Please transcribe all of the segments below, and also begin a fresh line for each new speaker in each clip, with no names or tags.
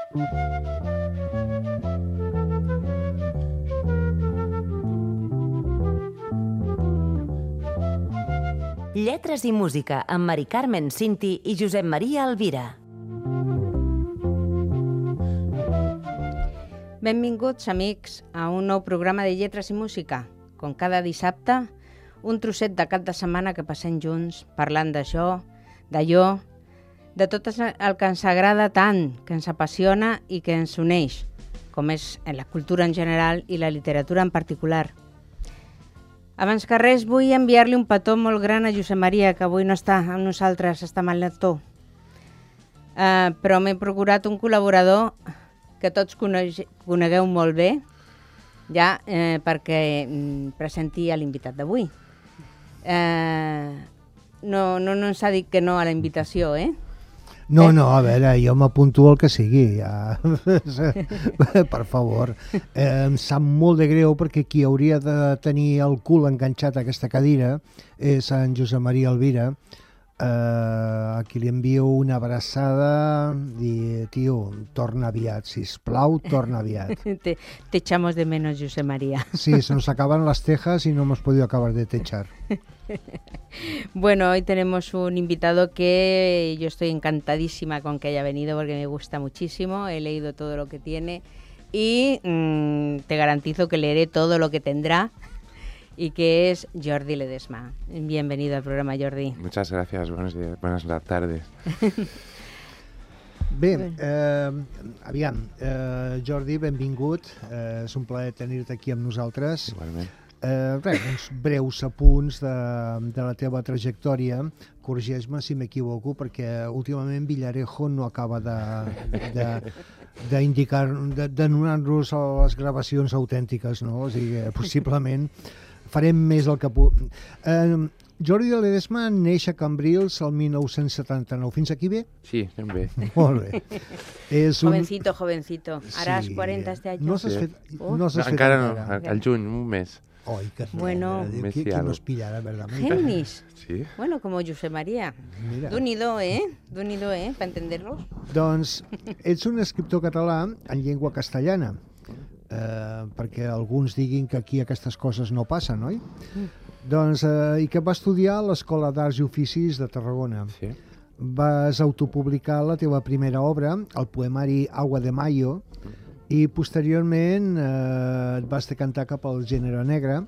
Lletres i música amb Mari Carmen Cinti i Josep Maria Alvira.
Benvinguts, amics, a un nou programa de Lletres i Música. Com cada dissabte, un trosset de cap de setmana que passem junts, parlant d'això, d'allò, de tot el que ens agrada tant, que ens apassiona i que ens uneix, com és en la cultura en general i la literatura en particular. Abans que res, vull enviar-li un petó molt gran a Josep Maria, que avui no està amb nosaltres, està mal lector. Però m'he procurat un col·laborador que tots conegueu molt bé, ja perquè presenti a l'invitat d'avui. No ens ha dit que no a la invitació, eh?
No, a veure, jo m'apunto al que sigui, ja. Per favor. Em sap molt de greu perquè qui hauria de tenir el cul enganxat a aquesta cadira és en Josep Maria Alvira, a qui li envio una abraçada i, tio, torna aviat, sisplau, torna aviat.
Te echamos de menos, Josep María.
Sí, se nos acaban las tejas y no hemos podido acabar de techar.
Bueno, hoy tenemos un invitado que yo estoy encantadísima con que haya venido porque me gusta muchísimo, he leído todo lo que tiene y te garantizo que leeré todo lo que tendrá, y que es Jordi Ledesma. Bienvenido al programa, Jordi.
Muchas gracias, buenos días, buenas tardes.
Bé, aviam, Jordi, benvingut, és un plaer tenir-te aquí amb nosaltres.
Igualment.
Uns breus apunts de la teva trajectòria, corregeix-me si m'equivoco, perquè últimament Villarejo no acaba de donar-nos les gravacions autèntiques, no? O sigui, possiblement farem més el que puc. Jordi Ledesma neix a Cambrils el 1979. Fins aquí bé?
Sí, ben bé.
Molt bé.
Jovencito. Haràs 40 este any.
No s'has fet...
Encara no, al juny, un mes.
Oi, que
bueno,
qui nos pillarà, verdad?
Géminis.
Sí.
Bueno, como Josep María. D'un-i-do, para entenderlo.
Doncs ets un escriptor català en llengua castellana, perquè alguns diguin que aquí aquestes coses no passen, oi? Doncs, i que va estudiar a l'Escola d'Arts i Oficis de Tarragona.
Sí.
Vas autopublicar la teva primera obra, el poemari Agua de Mayo, i posteriorment et vas decantar cap al gènere negre,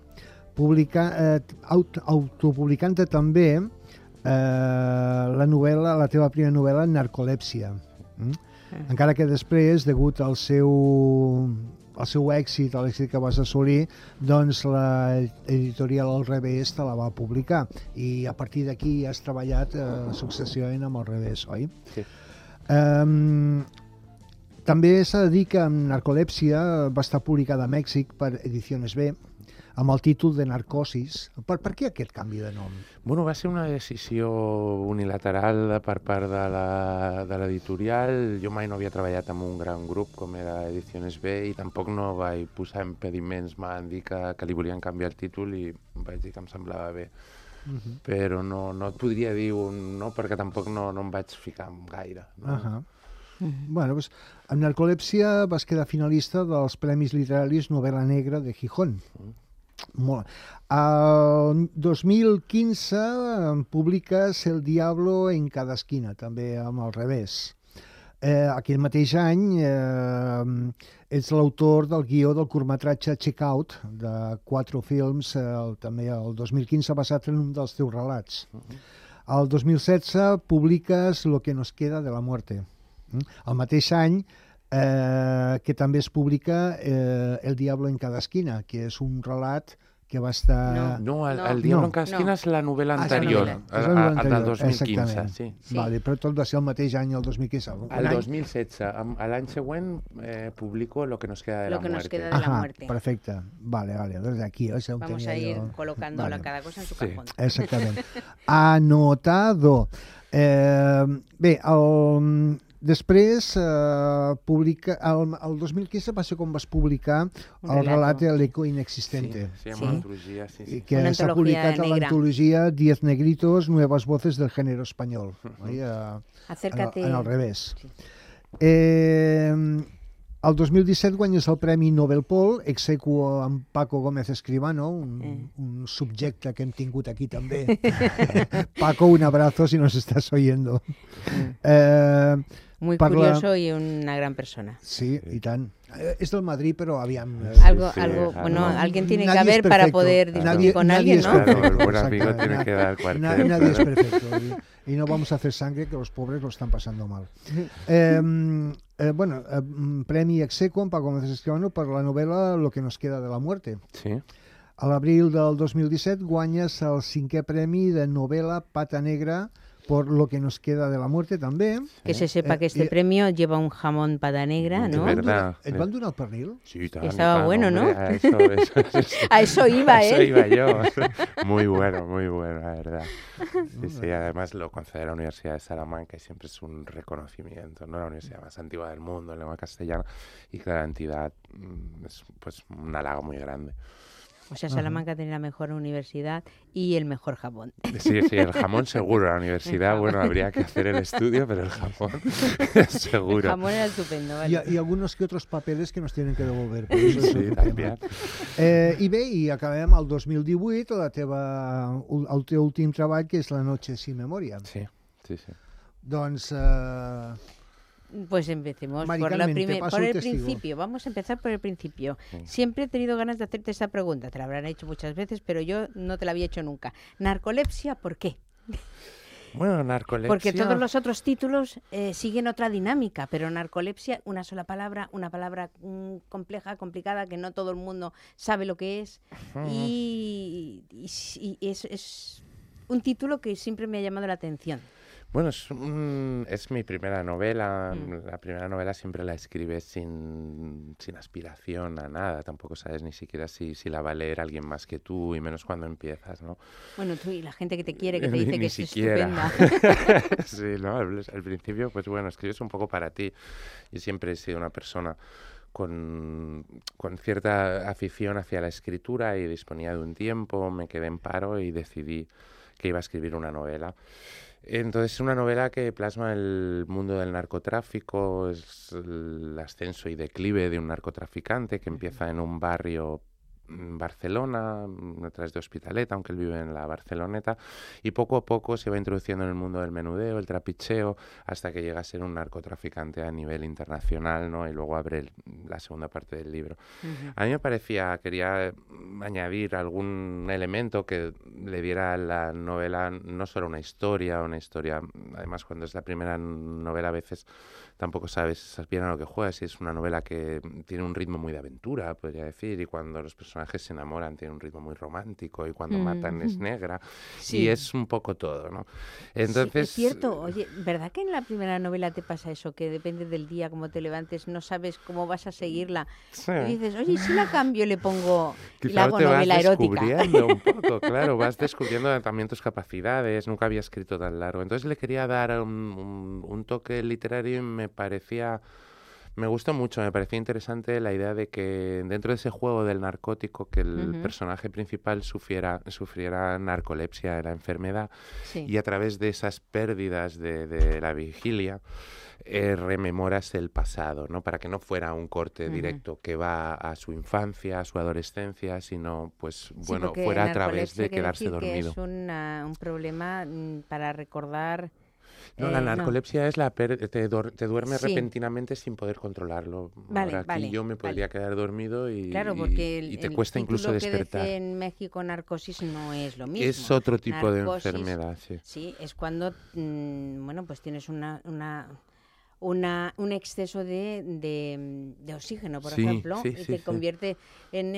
autopublicant-te també la teva primera novel·la, Narcolèpsia. Encara que després, degut al seu èxit, a l'èxit que vas assolir, doncs l'editorial Al Revés te la va publicar i a partir d'aquí has treballat successivament amb Al Revés, oi?
Sí.
També s'ha de dir que Narcolèpsia va estar publicada a Mèxic per Ediciones B amb el títol de Narcosis. Per què aquest canvi de nom?
Bueno, va ser una decisió unilateral per part de l'editorial. Jo mai no havia treballat amb un gran grup com era Ediciones B i tampoc no vaig posar impediments. M'han dit que li volien canviar el títol i vaig dir que em semblava bé. Però no et podria dir no, perquè tampoc no em vaig ficar gaire. No?
Bueno, doncs, amb Narcolèpsia vas quedar finalista dels Premis Literaris Novel·la Negra de Gijón. Molt. El 2015 publiques El Diablo en cada esquina, també amb Al Revés. Aquell mateix any ets l'autor del guió del curtmetratge Check Out, de 4 films, també el 2015 basat en un dels teus relats. El 2016 publiques Lo que nos queda de la muerte. El mateix any que també es publica El Diablo en cada esquina, que és un relat que va estar...
No, el Diablo en cada esquina és la novel·la anterior, el del 2015. Sí.
Vale, però tot va ser el mateix any, el 2015.
El 2016. L'any següent publico Lo que nos queda de la muerte.
Lo que nos queda de la muerte.
Perfecte. Vale. Desde aquí.
Vamos a ir colocando cada cosa en su cajón.
Exactament. Anotado. Bé, després, el 2015 va ser quan vas publicar el relat de l'Eco Inexistente.
Sí, amb una antologia, sí.
Que s'ha publicat a l'antologia 10 negritos, nuevas voces del género español.
Acércate.
En Al Revés. El 2017 guanyes el Premi Nobel Paul, ex aequo amb Paco Gómez Escribano, un subjecte que hem tingut aquí també. Paco, un abrazo si nos estás oyendo.
Muy curioso y una gran persona.
Sí, i tant. És del Madrid, però aviam...
Bueno, alguien tiene que haber para poder discutir con alguien, ¿no?
Claro, el buen amigo tiene que dar cuartel.
Nadie es perfecto. Y no vamos a hacer sangre, que los pobres lo están pasando mal. Premi ex aequo amb Paco Gómez Escribano per la novel·la Lo que nos queda de la muerte.
Sí.
A l'abril del 2017 guanyes el 5è premi de novel·la Pata Negra por Lo que nos queda de la muerte també.
Que se sepa que este premio lleva un jamón pata negra, ¿no?
Verdad.
Et van donar el pernil?
Sí,
Estaba bueno,
hombre,
¿no?
A
eso iba
eso
él.
iba yo. Muy bueno, la verdad. Sí, además lo concede la Universidad de Salamanca y siempre es un reconocimiento, ¿no? La universidad más antigua del mundo en lengua castellana y que la entidad es pues un halago muy grande.
O sea, Salamanca tiene la mejor universidad y el mejor jamón.
Sí, el jamón seguro. La universidad, bueno, habría que hacer el estudio, pero el jamón seguro.
El jamón era estupendo, vale.
Y algunos que otros papeles que nos tienen que devolver. Per això és
Sí,
el
també.
I bé, i acabem el 2018, el teu últim treball, que és La noche sin memoria.
Sí.
Doncs...
Pues empecemos
Mari
por
Carmen,
por el principio. Vamos a empezar por el principio.
Sí.
Siempre he tenido ganas de hacerte esta pregunta. Te la habrán hecho muchas veces, pero yo no te la había hecho nunca. Narcolepsia, ¿por qué?
Bueno, narcolepsia...
Porque todos los otros títulos siguen otra dinámica, pero narcolepsia, una sola palabra, una palabra compleja, complicada, que no todo el mundo sabe lo que es. Y es un título que siempre me ha llamado la atención.
Bueno, es mi primera novela. La primera novela siempre la escribes sin aspiración a nada. Tampoco sabes ni siquiera si la va a leer alguien más que tú, y menos cuando empiezas, ¿no?
Bueno, tú y la gente que te quiere, que te dice que es
siquiera.
Estupenda.
Sí, ¿no? Al principio, pues bueno, escribes un poco para ti. Yo siempre he sido una persona con cierta afición hacia la escritura y disponía de un tiempo, me quedé en paro y decidí que iba a escribir una novela. Entonces, es una novela que plasma el mundo del narcotráfico, es el ascenso y declive de un narcotraficante que empieza en un barrio en Barcelona, a través de Hospitalet, aunque él vive en la Barceloneta, y poco a poco se va introduciendo en el mundo del menudeo, el trapicheo, hasta que llega a ser un narcotraficante a nivel internacional, ¿no? Y luego abre la segunda parte del libro. A mí quería añadir algún elemento que le diera a la novela no solo una historia, además cuando es la primera novela a veces tampoco sabes bien a lo que juegas, si es una novela que tiene un ritmo muy de aventura, podría decir, y cuando los personajes se enamoran tiene un ritmo muy romántico, y cuando matan es negra,
sí.
Y es un poco todo, ¿no? Entonces,
sí, es cierto. Oye, ¿verdad que en la primera novela te pasa eso, que depende del día, cómo te levantes, no sabes cómo vas a seguirla?
Sí.
Y dices, oye, si la cambio, le pongo y
quizá
la hago
te
novela
vas
erótica.
descubriendo un poco, claro, vas descubriendo también tus capacidades, nunca había escrito tan largo. Entonces le quería dar un toque literario y me gustó mucho, me parecía interesante la idea de que dentro de ese juego del narcótico, que el personaje principal sufriera narcolepsia, la enfermedad,
Sí.
y a través de esas pérdidas de la vigilia, rememoras el pasado, ¿no? Para que no fuera un corte directo que va a su infancia, a su adolescencia, sino, pues, bueno,
Sí,
fuera a través de
narcolepsia quiere
quedarse
decir que
dormido.
es un problema para recordar.
No, la narcolepsia es te duermes
Sí.
repentinamente sin poder controlarlo.
Vale,
Ahora aquí
vale,
yo me podría
vale.
quedar dormido y,
Claro, porque
y te
el
cuesta incluso
título que
despertar.
dice en México narcosis no es lo mismo.
Es otro tipo de
Narcosis,
enfermedad, sí.
Sí, es cuando, bueno, pues tienes un exceso de oxígeno, por
Sí,
ejemplo,
sí,
y
sí,
te
sí.
convierte en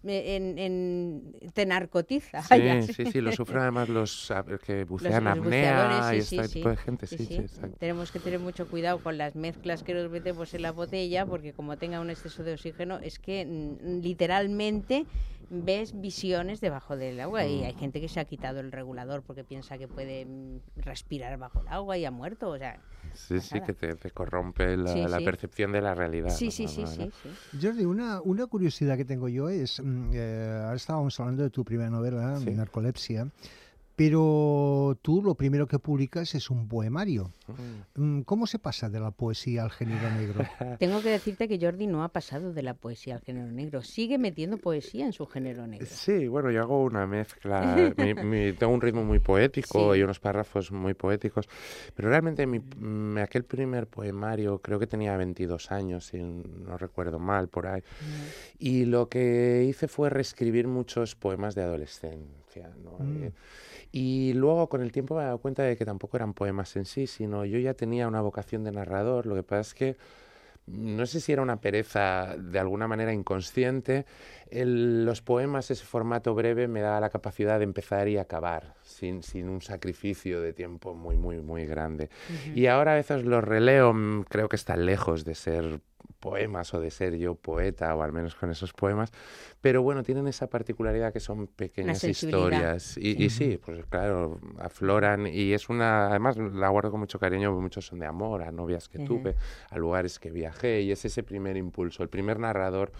te narcotiza.
Sí, lo sufren además los que bucean
Los
apnea
buceadores,
y este tipo de gente, sí, exacto.
Tenemos que tener mucho cuidado con las mezclas que nos metemos en la botella, porque como tenga un exceso de oxígeno, es que literalmente ves visiones debajo del agua, y hay gente que se ha quitado el regulador porque piensa que puede respirar bajo el agua y ha muerto, o sea...
Sí, que te corrompe la percepción de la realidad.
Sí,
¿no?
sí.
Jordi, una curiosidad que tengo yo es, ahora estábamos hablando de tu primera novela,
Sí.
Narcolepsia, Pero tú lo primero que publicas es un poemario. ¿Cómo se pasa de la poesía al género negro?
Tengo que decirte que Jordi no ha pasado de la poesía al género negro. Sigue metiendo poesía en su género negro.
Sí, bueno, yo hago una mezcla. Tengo un ritmo muy poético
Sí.
y unos párrafos muy poéticos. Pero realmente aquel primer poemario, creo que tenía 22 años, si no recuerdo mal, por ahí. Y lo que hice fue reescribir muchos poemas de adolescencia, ¿no? Y luego con el tiempo me he dado cuenta de que tampoco eran poemas en sí, sino yo ya tenía una vocación de narrador. Lo que pasa es que no sé si era una pereza de alguna manera inconsciente. Los poemas, ese formato breve, me da la capacidad de empezar y acabar sin un sacrificio de tiempo muy, muy, muy grande. Y ahora a veces los releo, creo que están lejos de ser poemas o de ser yo poeta, o al menos con esos poemas, pero bueno, tienen esa particularidad que son pequeñas historias y sí, pues claro, afloran y es además la guardo con mucho cariño, porque muchos son de amor, a novias que tuve, a lugares que viajé, y es ese primer impulso, el primer narrador,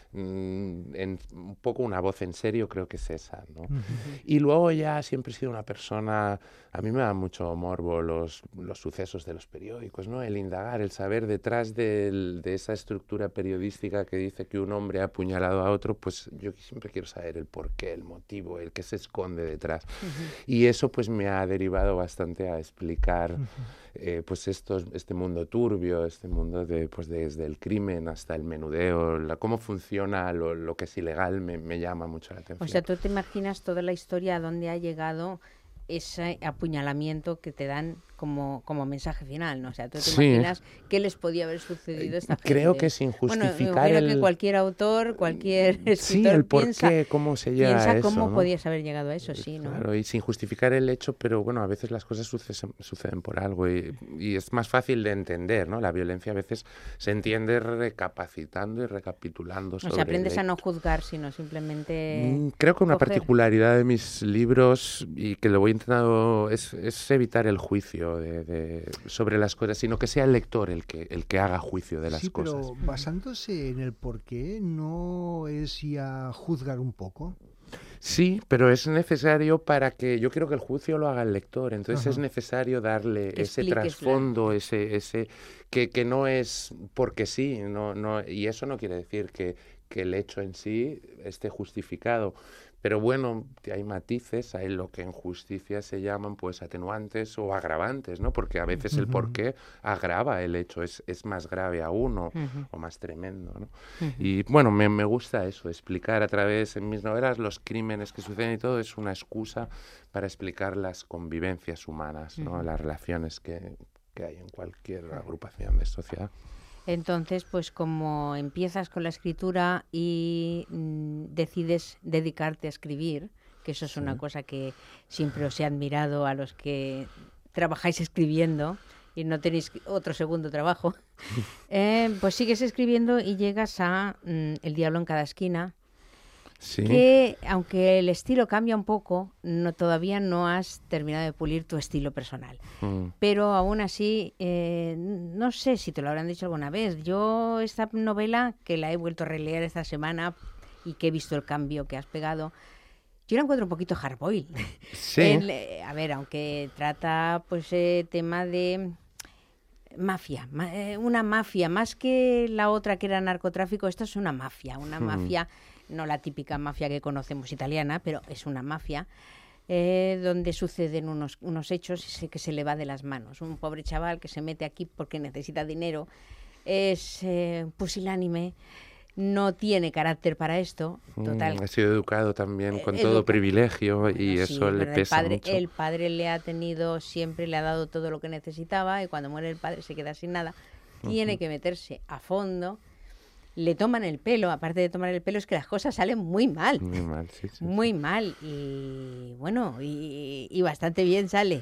en un poco una voz en serio, creo que es esa, ¿no? Y luego ya siempre he sido una persona, a mí me da mucho morbo los sucesos de los periódicos, ¿no? El indagar, el saber detrás de esa estructura periodística que dice que un hombre ha apuñalado a otro, pues yo siempre quiero saber el porqué, el motivo, el que se esconde detrás. Y eso pues me ha derivado bastante a explicar pues este mundo turbio, este mundo pues desde el crimen hasta el menudeo, cómo funciona lo que es ilegal, me llama mucho la atención.
O sea, tú te imaginas toda la historia a dónde ha llegado ese apuñalamiento que te dan como mensaje final, ¿no? O sea, tú te imaginas qué les podía haber sucedido a esta gente.
Creo que sin justificar
bueno, que cualquier autor, cualquier escritor
el porqué, cómo se llega a eso,
cómo
¿no?
podías haber llegado a eso, sí, ¿no?
Claro, y sin justificar el hecho, pero bueno, a veces las cosas suceden por algo y es más fácil de entender, ¿no? La violencia a veces se entiende recapacitando y recapitulando sobre
O sea, aprendes
el
a no
hecho.
juzgar, sino simplemente
Creo que una
coger.
particularidad de mis libros, y que lo voy intentando, es evitar el juicio sobre las cosas, sino que sea el lector el que haga juicio de las cosas.
Sí, pero basándose en el porqué, ¿no es ya juzgar un poco?
Sí, pero es necesario para que... Yo quiero que el juicio lo haga el lector, entonces es necesario darle
Que
ese
expliques
trasfondo, que no es porque sí, y eso no quiere decir que el hecho en sí esté justificado. Pero bueno, hay matices, hay lo que en justicia se llaman pues atenuantes o agravantes, ¿no? Porque a veces el porqué agrava el hecho, es más grave aún o más tremendo, ¿no? Y bueno, me gusta eso, explicar a través, en mis novelas, los crímenes que suceden y todo es una excusa para explicar las convivencias humanas, ¿no? Las relaciones que hay en cualquier agrupación de sociedad.
Entonces, pues como empiezas con la escritura y decides dedicarte a escribir, que eso es una cosa que siempre os he admirado a los que trabajáis escribiendo y no tenéis otro segundo trabajo, pues sigues escribiendo y llegas a El diablo en cada esquina,
Sí.
que aunque el estilo cambia un poco, todavía no has terminado de pulir tu estilo personal. Pero aún así, no sé si te lo habrán dicho alguna vez, yo esta novela, que la he vuelto a releer esta semana y que he visto el cambio que has pegado, yo la encuentro un poquito hardboiled.
Sí.
A ver, aunque trata pues tema de mafia, una mafia, más que la otra que era narcotráfico, esto es una mafia, no la típica mafia que conocemos italiana, pero es una mafia donde suceden unos hechos que se le va de las manos. Un pobre chaval que se mete aquí porque necesita dinero, es pusilánime, no tiene carácter para esto. Total.
Ha sido educado también con todo privilegio y
Sí,
eso le pesa mucho.
El padre le ha tenido, siempre le ha dado todo lo que necesitaba y cuando muere el padre se queda sin nada. Tiene que meterse a fondo. Le toman el pelo, aparte de tomar el pelo, es que las cosas salen muy mal.
Muy mal, sí.
Muy mal. Y bueno, y bastante bien sale,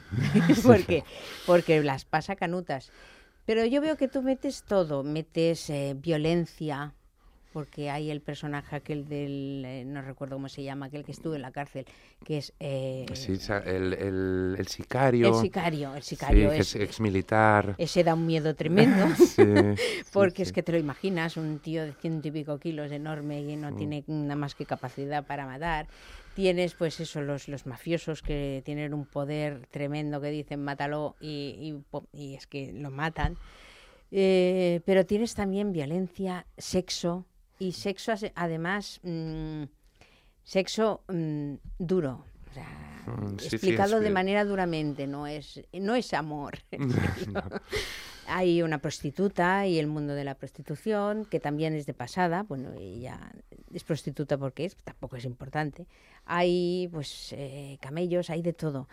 porque las pasa canutas. Pero yo veo que tú metes todo, metes violencia, porque hay el personaje aquel no recuerdo cómo se llama, aquel que estuvo en la cárcel, que es...
sí, el sicario.
El sicario
sí, es exmilitar.
Ese da un miedo tremendo,
Sí,
porque
sí.
es que te lo imaginas, un tío de 100 y pico kilos, enorme, y no tiene nada más que capacidad para matar. Tienes, pues eso, los mafiosos que tienen un poder tremendo, que dicen mátalo y es que lo matan. Pero tienes también violencia, sexo, y sexo además, sexo duro. O sea,
Sí,
explicado
sí,
de manera duramente, no es amor.
No.
Hay una prostituta y el mundo de la prostitución, que también es de pasada. Bueno, ella es prostituta porque tampoco es importante. Hay pues camellos, hay de todo.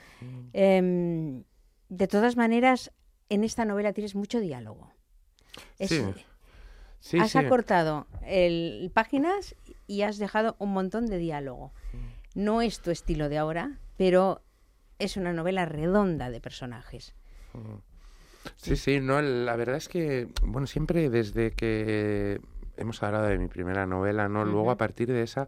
De todas maneras, en esta novela tienes mucho diálogo. Has acortado páginas y has dejado un montón de diálogo. No es tu estilo de ahora, pero es una novela redonda de personajes.
Sí, no, la verdad es que, bueno, siempre desde que hemos hablado de mi primera novela, ¿no? Luego a partir de esa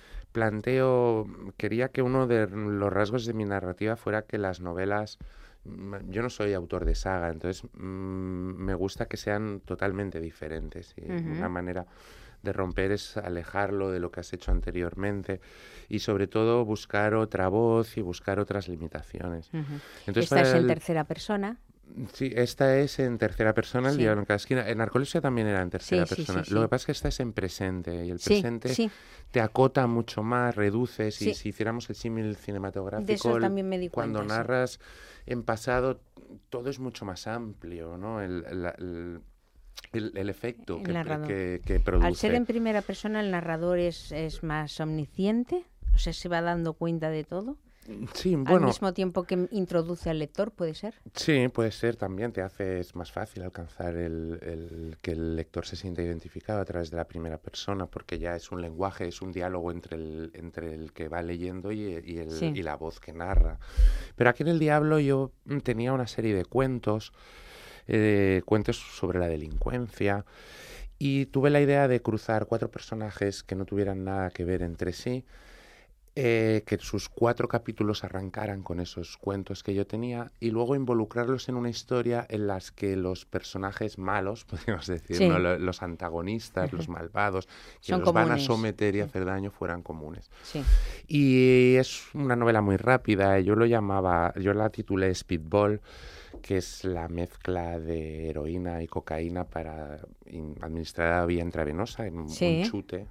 quería que uno de los rasgos de mi narrativa fuera que las novelas, yo no soy autor de saga, entonces me gusta que sean totalmente diferentes. Y una manera de romper es alejarlo de lo que has hecho anteriormente y sobre todo buscar otra voz y buscar otras limitaciones. Entonces,
esta es en tercera persona.
Sí, esta es en tercera persona, el
Sí.
diálogo en cada esquina. En Narcolepsia también era en tercera persona.
Sí.
Lo que pasa es que esta es en presente y el
Sí,
presente
sí.
te acota mucho más, reduces.
Sí.
Y si hiciéramos el símil cinematográfico,
De eso también me di
cuando
cuenta, sí.
narras en pasado, todo es mucho más amplio, ¿no? El efecto
El narrador.
que produce.
Al ser en primera persona, el narrador es más omnisciente, o sea, se va dando cuenta de todo.
Sí,
Al
bueno,
mismo tiempo que introduce al lector, ¿puede ser?
sí, puede ser también. Es más fácil alcanzar que el lector se sienta identificado a través de la primera persona, porque ya es un lenguaje, es un diálogo entre el que va leyendo y la voz que narra. Pero aquí en El Diablo yo tenía una serie de cuentos sobre la delincuencia, y tuve la idea de cruzar 4 personajes que no tuvieran nada que ver entre sí, que sus 4 capítulos arrancaran con esos cuentos que yo tenía y luego involucrarlos en una historia en las que los personajes malos, podríamos decir,
Sí.
¿no? Los antagonistas, los malvados, que
Son
los van a
comunes.
someter y hacer daño, fueran comunes.
Sí.
Y es una novela muy rápida, yo la titulé Speedball, que es la mezcla de heroína y cocaína administrada vía intravenosa, en
Sí.
un chute.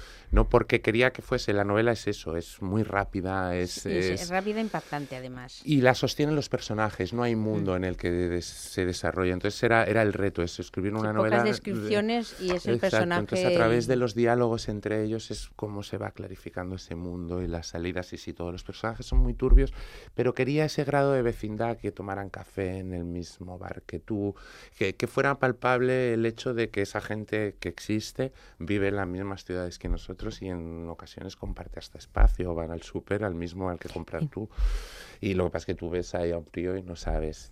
No porque quería que fuese, la novela es eso, es muy rápida,
Es rápida e impactante, además.
y la sostienen los personajes, no hay mundo en el que se desarrolla. Entonces era el reto, es escribir una novela.
Pocas descripciones y es el
Exacto,
personaje.
entonces a través de los diálogos entre ellos es como se va clarificando ese mundo y las salidas. Y sí, todos los personajes son muy turbios, pero quería ese grado de vecindad, que tomaran café en el mismo bar que tú, que fuera palpable el hecho de que esa gente que existe vive en las mismas ciudades que nosotros y en ocasiones comparte hasta espacio, van al súper al mismo al que compras tú, y lo que pasa es que tú ves ahí a un tío y no sabes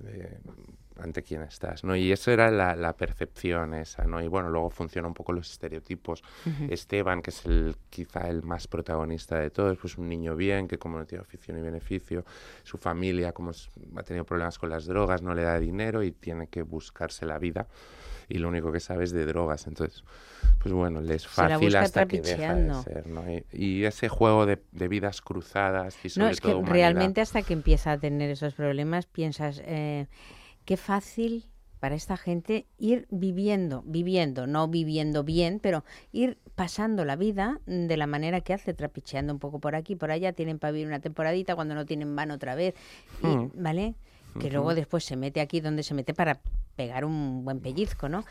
ante quién estás, ¿no? Y eso era la percepción esa, ¿no? Y bueno, luego funcionan un poco los estereotipos. Esteban, que es quizá el más protagonista de todos, pues un niño bien, que como no tiene oficio ni beneficio, su familia como ha tenido problemas con las drogas, no le da dinero y tiene que buscarse la vida, y lo único que sabe es de drogas. Entonces, pues bueno, le es fácil hasta que deja de ser, ¿no? Y ese juego de vidas cruzadas y sobre
No, es que
todo humanidad.
realmente hasta que empieza a tener esos problemas piensas, qué fácil para esta gente ir viviendo, no viviendo bien, pero ir pasando la vida de la manera que hace, trapicheando un poco por aquí, por allá, tienen para vivir una temporadita, cuando no tienen van otra vez, y, ¿vale? Que luego después se mete aquí donde se mete para pegar un buen pellizco, ¿no?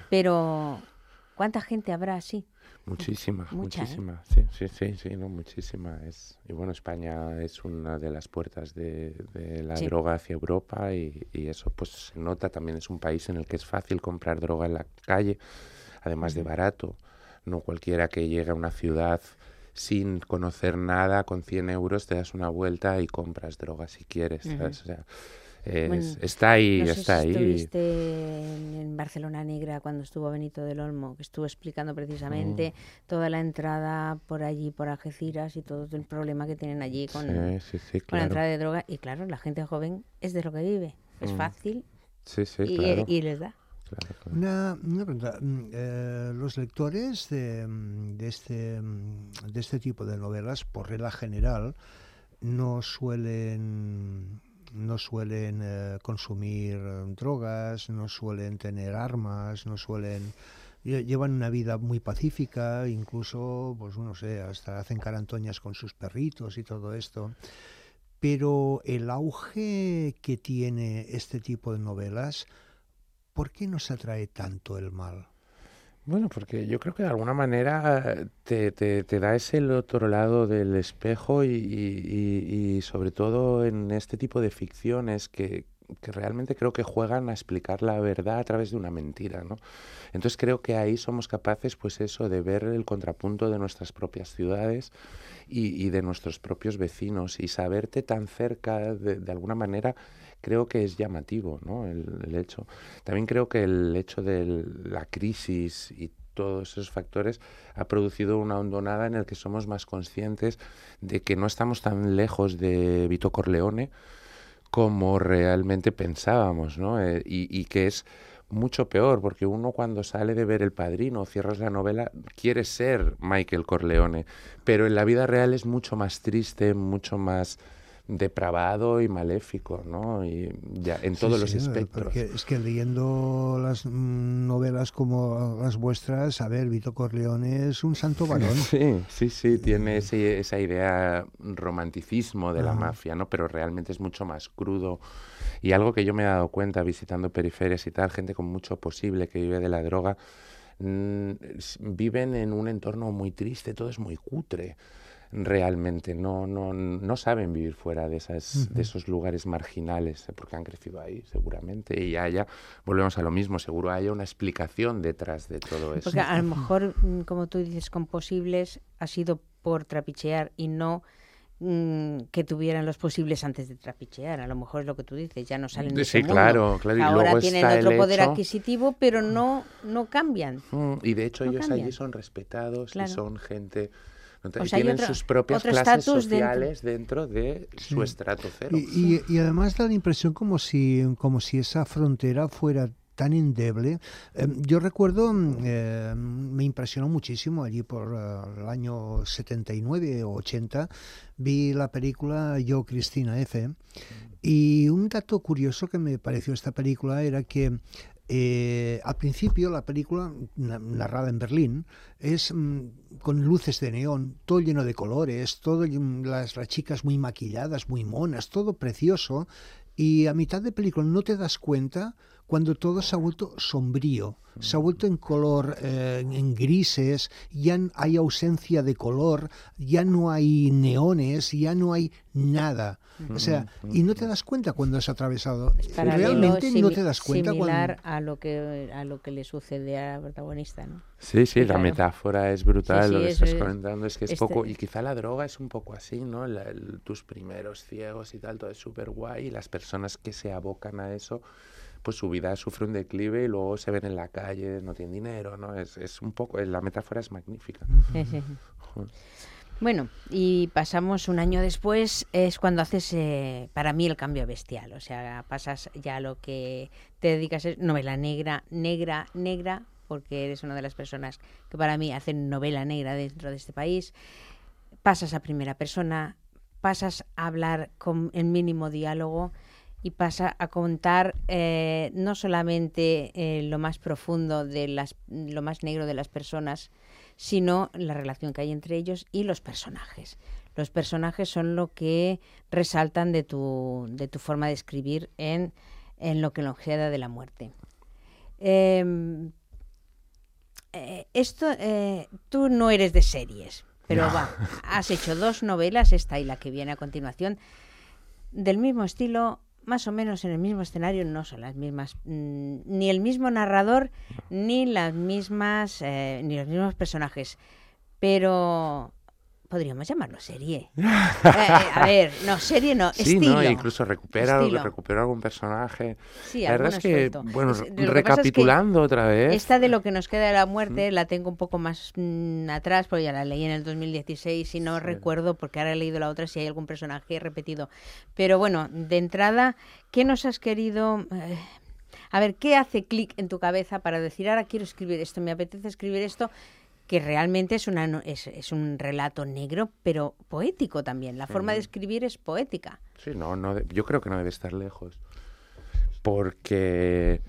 Pero ¿cuánta gente habrá así?
Muchísima,
Mucha,
muchísima. Sí, no, muchísima. Y bueno, España es una de las puertas de la droga hacia Europa, y eso pues se nota. También es un país en el que es fácil comprar droga en la calle, además de barato. No cualquiera que llegue a una ciudad sin conocer nada, con 100 euros te das una vuelta y compras droga si quieres, ¿sabes? O sea, Está ahí,
no sé
está
si
ahí.
estuviste en Barcelona Negra cuando estuvo Benito del Olmo, que estuvo explicando precisamente toda la entrada por allí, por Algeciras y todo el problema que tienen allí con la
claro.
entrada de droga. Y claro, la gente joven es de lo que vive, es fácil
Claro.
y les da.
Una pregunta. Los lectores de este tipo de novelas, por regla general, no suelen consumir drogas, no suelen tener armas, llevan una vida muy pacífica, incluso, pues no sé, hasta hacen carantoñas con sus perritos y todo esto. Pero el auge que tiene este tipo de novelas, ¿por qué nos atrae tanto el mal?
Bueno, porque yo creo que de alguna manera te da ese otro lado del espejo y sobre todo en este tipo de ficciones que realmente creo que juegan a explicar la verdad a través de una mentira, ¿no? Entonces creo que ahí somos capaces, pues eso, de ver el contrapunto de nuestras propias ciudades y de nuestros propios vecinos y saberte tan cerca de alguna manera. Creo que es llamativo, ¿no? El hecho. También creo que el hecho de la crisis y todos esos factores ha producido una hondonada en el que somos más conscientes de que no estamos tan lejos de Vito Corleone como realmente pensábamos, ¿no? Y que es mucho peor, porque uno cuando sale de ver El Padrino, cierras la novela, quiere ser Michael Corleone, pero en la vida real es mucho más triste, mucho más depravado y maléfico, ¿no? Y ya en todos los espectros.
Porque es que leyendo las novelas como las vuestras, a ver, Vito Corleone es un santo varón.
Sí, tiene esa idea romanticismo de la mafia, ¿no? Pero realmente es mucho más crudo. Y algo que yo me he dado cuenta visitando periferias y tal, gente con mucho posible que vive de la droga, viven en un entorno muy triste, todo es muy cutre. Realmente no saben vivir fuera de esos lugares marginales porque han crecido ahí seguramente y ya volvemos a lo mismo, seguro haya una explicación detrás de todo eso.
Porque a lo mejor, como tú dices, con posibles ha sido por trapichear y no que tuvieran los posibles antes de trapichear. A lo mejor es lo que tú dices, ya no salen de ese mundo.
Claro. Y
ahora
luego
tienen
está
otro poder
hecho
adquisitivo, pero no cambian.
Y de hecho ellos
cambian.
allí son respetados y son gente...
O sea,
tienen sus propias clases sociales dentro de su estrato cero.
Y además da la impresión como si esa frontera fuera tan endeble. Yo recuerdo, me impresionó muchísimo allí por el año 79 o 80, vi la película Yo, Cristina F. Y un dato curioso que me pareció esta película era que al principio la película, narrada en Berlín, es con luces de neón, todo lleno de colores, las chicas muy maquilladas, muy monas, todo precioso, y a mitad de película no te das cuenta cuando todo se ha vuelto sombrío, se ha vuelto en color, en grises, ya hay ausencia de color, ya no hay neones, ya no hay nada. O sea, y no te das cuenta cuando has atravesado. Realmente no te das cuenta
similar a lo que le sucede a la protagonista, ¿no?
Sí, la metáfora es brutal, lo que estás
es,
comentando es que es poco, y quizá la droga es un poco así, ¿no? Tus primeros ciegos y tal, todo es súper guay, y las personas que se abocan a eso, pues su vida sufre un declive y luego se ven en la calle, no tienen dinero, ¿no? Es un poco, la metáfora es magnífica.
Sí. Bueno, y pasamos un año después, es cuando haces, para mí, el cambio bestial. O sea, pasas ya a lo que te dedicas, es novela negra, porque eres una de las personas que para mí hacen novela negra dentro de este país. Pasas a primera persona, pasas a hablar con el mínimo diálogo y pasa a contar no solamente lo más profundo, lo más negro de las personas, sino la relación que hay entre ellos y los personajes. Los personajes son lo que resaltan de tu forma de escribir en lo que nos queda de la muerte. Tú no eres de series, pero has hecho 2 novelas, esta y la que viene a continuación, del mismo estilo, más o menos en el mismo escenario, no son las mismas, ni el mismo narrador, ni los mismos personajes, pero podríamos llamarlo serie. A ver, no, serie no,
sí,
estilo.
¿no? Incluso recupero algún personaje.
Sí,
la verdad es que,
suelto.
bueno,
Lo que
recapitulando
pasa es que
otra vez...
Esta de Lo que nos queda de la muerte la tengo un poco más atrás, porque ya la leí en el 2016 y no recuerdo, porque ahora he leído la otra, si hay algún personaje repetido. Pero bueno, de entrada, ¿qué nos has querido...? A ver, ¿qué hace clic en tu cabeza para decir, ahora quiero escribir esto, me apetece escribir esto? Que realmente es un relato negro, pero poético también. La forma de escribir es poética.
Sí, yo creo que no debe estar lejos. Porque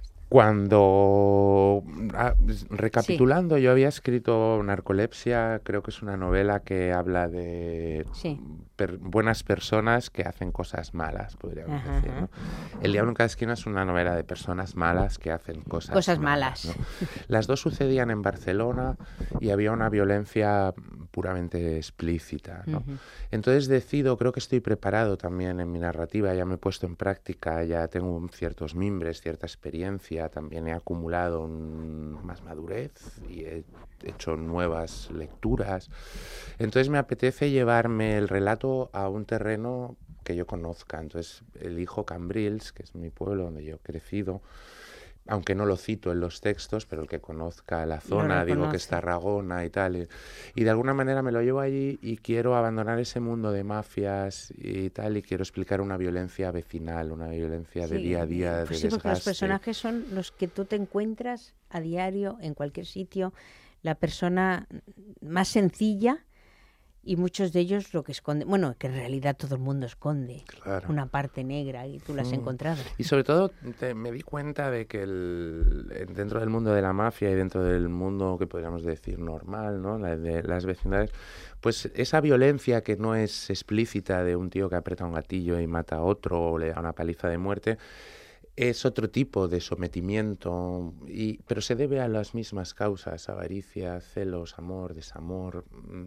cuando, recapitulando, yo había escrito Narcolepsia, creo que es una novela que habla de buenas personas que hacen cosas malas, podríamos decir, ¿no? El diablo en cada esquina es una novela de personas malas que hacen cosas malas, ¿no? Las dos sucedían en Barcelona y había una violencia puramente explícita, ¿no? Entonces creo que estoy preparado también en mi narrativa, ya me he puesto en práctica, ya tengo ciertos mimbres, cierta experiencia, también he acumulado más madurez y he hecho nuevas lecturas. Entonces me apetece llevarme el relato a un terreno que yo conozca. Entonces elijo Cambrils, que es mi pueblo donde yo he crecido, aunque no lo cito en los textos, pero el que conozca la zona, digo que es Tarragona y tal, y de alguna manera me lo llevo allí y quiero abandonar ese mundo de mafias y tal, y quiero explicar una violencia vecinal, una violencia de día a día, de desgaste. Sí,
porque los personajes son los que tú te encuentras a diario, en cualquier sitio, la persona más sencilla, y muchos de ellos lo que esconden, bueno, que en realidad todo el mundo esconde una parte negra y tú la has encontrado.
Y sobre todo me di cuenta de que dentro del mundo de la mafia y dentro del mundo que podríamos decir normal, ¿no? De las vecindades, pues esa violencia que no es explícita de un tío que aprieta un gatillo y mata a otro o le da una paliza de muerte, es otro tipo de sometimiento, pero se debe a las mismas causas: avaricia, celos, amor, desamor,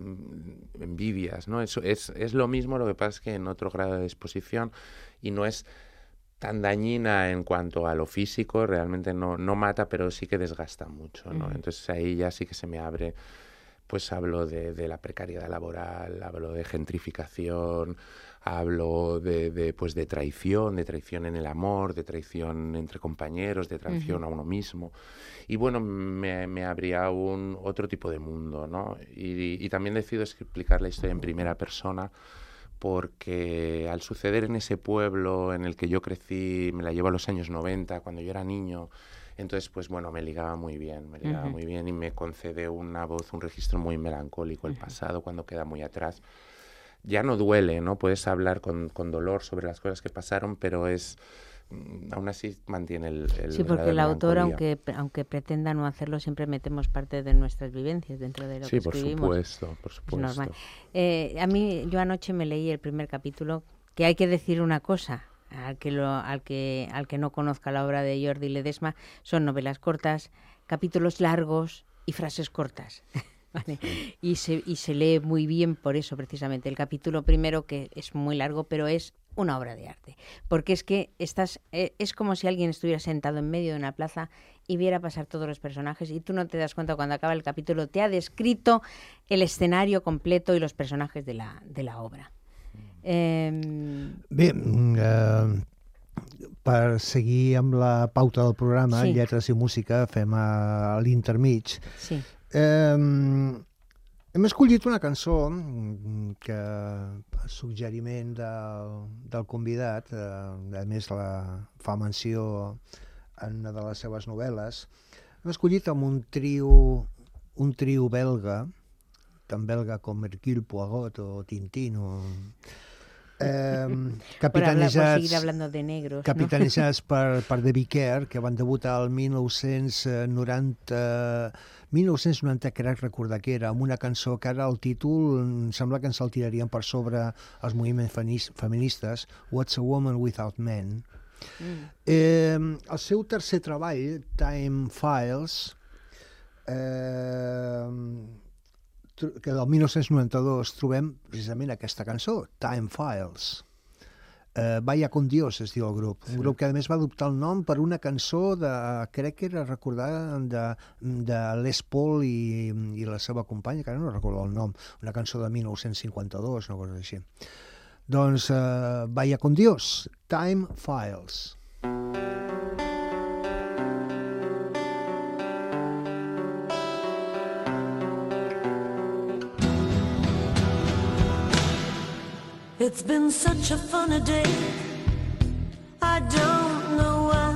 envidias, ¿no? Eso es lo mismo, lo que pasa es que en otro grado de exposición, y no es tan dañina en cuanto a lo físico, realmente no mata, pero sí que desgasta mucho, ¿no? Entonces ahí ya sí que se me abre, pues hablo de la precariedad laboral, hablo de gentrificación, hablo de traición en el amor, de traición entre compañeros, de traición a uno mismo. Y bueno, me abría otro tipo de mundo, ¿no? Y también decido explicar la historia en primera persona, porque al suceder en ese pueblo en el que yo crecí, me la llevo a los años 90, cuando yo era niño. Entonces, pues bueno, me ligaba muy bien y me concede una voz, un registro muy melancólico el pasado, cuando queda muy atrás. Ya no duele, ¿no? Puedes hablar con dolor sobre las cosas que pasaron, pero aún así mantiene el
sí, porque el autor, aunque pretenda no hacerlo, siempre metemos parte de nuestras vivencias dentro de lo que escribimos.
Sí, por supuesto.
Es normal. Yo anoche me leí el primer capítulo, que hay que decir una cosa. Al que no conozca la obra de Jordi Ledesma, son novelas cortas, capítulos largos y frases cortas. ¿Vale? Y se lee muy bien por eso, precisamente. El capítulo primero, que es muy largo, pero es una obra de arte. Porque es que es como si alguien estuviera sentado en medio de una plaza y viera pasar todos los personajes, y tú no te das cuenta cuando acaba el capítulo. Te ha descrito el escenario completo y los personajes de la obra.
Bé, per seguir amb la pauta del programa, Lletres i Música, fem a l'intermig.
Sí.
Hem escollit una cançó que, a suggeriment del convidat, a més fa menció en una de les seves novel·les, hem escollit amb un trio belga, tan belga com Hercule Poirot o Tintín, capitanitzats per David Kerr, que van debutar el 1990, crec recordar que era, amb una cançó que ara el títol em sembla que ens el tirarien per sobre els moviments feministes, What's a Woman Without Men. El seu tercer treball, Time Files, que del 1992 trobem precisament aquesta cançó, Time Files. Vaya con Dios es diu el grup. Un grup que a més va adoptar el nom per una cançó de, crec que era recordar, de Les Paul i la seva companya, que ara no recordo el nom, una cançó de 1952, una cosa així. Doncs Vaya con Dios, Time Files.
It's been such a funny day, I don't know why.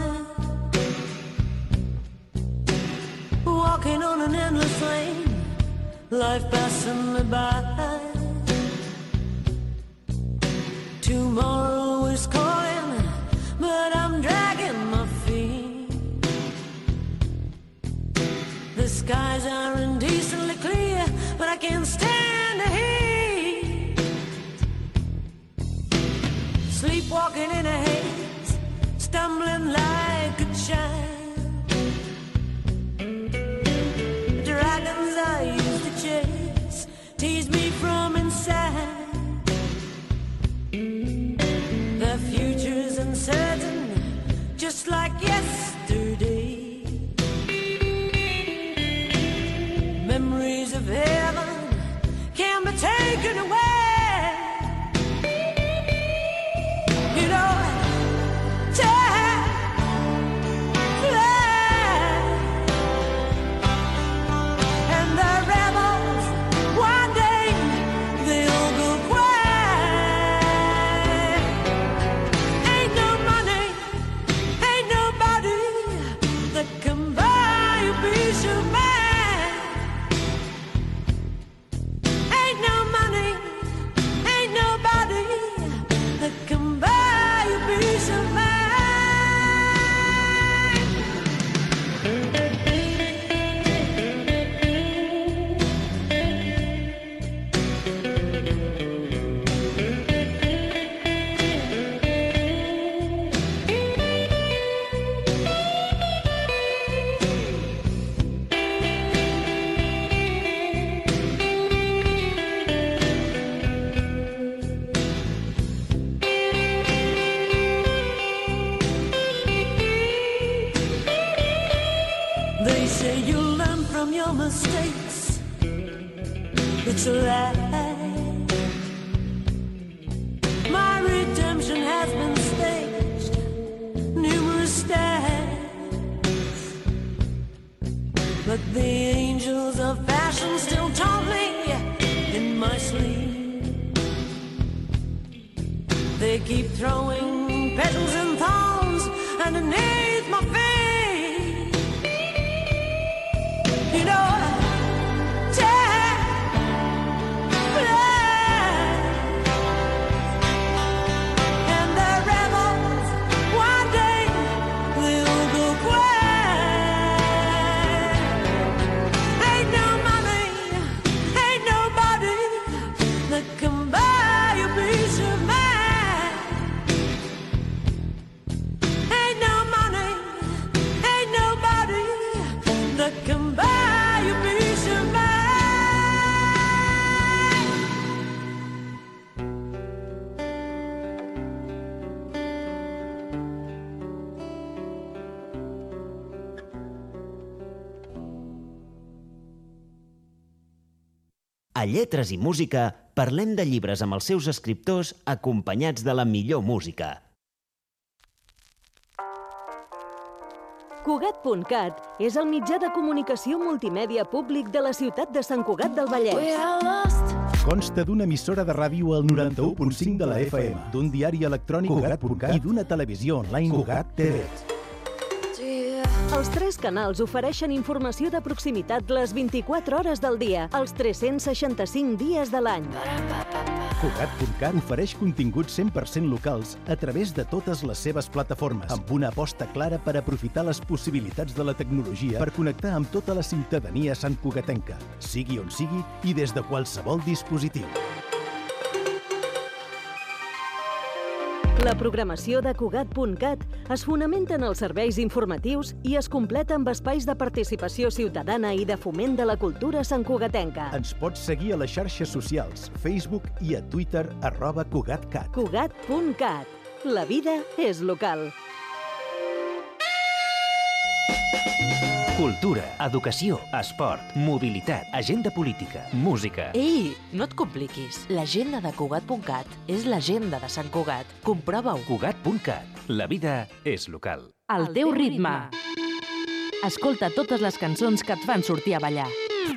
Walking on an endless lane, life passing me by. Tomorrow is calling, but I'm dragging my feet. The skies are indecently clear, but I can't stand the heat. Sleepwalking in a haze, stumbling like a child. Dragons I used to chase tease me from inside. The future's uncertain, just like yesterday. Memories of heaven can be taken away. You know, time flies, and the rebels one day they'll go quiet. Ain't no money, ain't nobody that can buy a peace of mind. Ain't no money, ain't nobody that can buy peace of mind. They say you'll learn from your mistakes. It's a lie. My redemption has been staged numerous times, but the angels of fashion still taunt me in my sleep. They keep throwing petals and thorns underneath my feet. You know, time flies, and the rebels one day they'll go quiet. Ain't no money, ain't nobody that can buy a peace of mind. Ain't no money, ain't nobody that can buy.
A Lletres i Música parlem de llibres amb els seus escriptors acompanyats de la millor música.
Cugat.cat és el mitjà de comunicació multimèdia públic de la ciutat de Sant Cugat del Vallès.
Consta d'una emissora de ràdio al 91.5 de la FM, d'un diari electrònic Cugat.cat i d'una televisió online Cugat TV.
Els 3 canals ofereixen informació de proximitat les 24 hores del dia, els 365 dies de l'any.
Cugat.cat ofereix continguts 100% locals a través de totes les seves plataformes, amb una aposta clara per aprofitar les possibilitats de la tecnologia per connectar amb tota la ciutadania santcugatenca, sigui on sigui i des de qualsevol dispositiu.
La programació de Cugat.cat es fonamenta en els serveis informatius i es completa amb espais de participació ciutadana i de foment de la cultura santcugatenca.
Ens pots seguir a les xarxes socials, Facebook i a Twitter @Cugat.cat.
Cugat.cat. La vida és local.
Cultura, educació, esport, mobilitat, agenda política, música.
Ei, no et compliquis. L'agenda de Cugat.cat és l'agenda de Sant Cugat. Comprova-ho.
Cugat.cat. La vida és local.
Al teu ritme. Escolta totes les cançons que et fan sortir a ballar.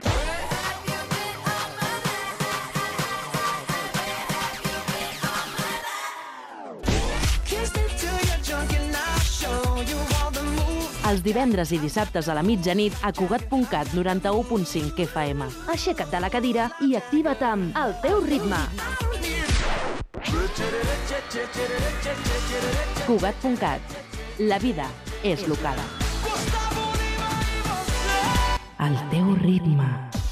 Els divendres i dissabtes a la mitjanit a Cugat.cat 91.5 FM. Aixeca't de la cadira i activa't amb El teu ritme. Cugat.cat. La vida és local. El teu ritme.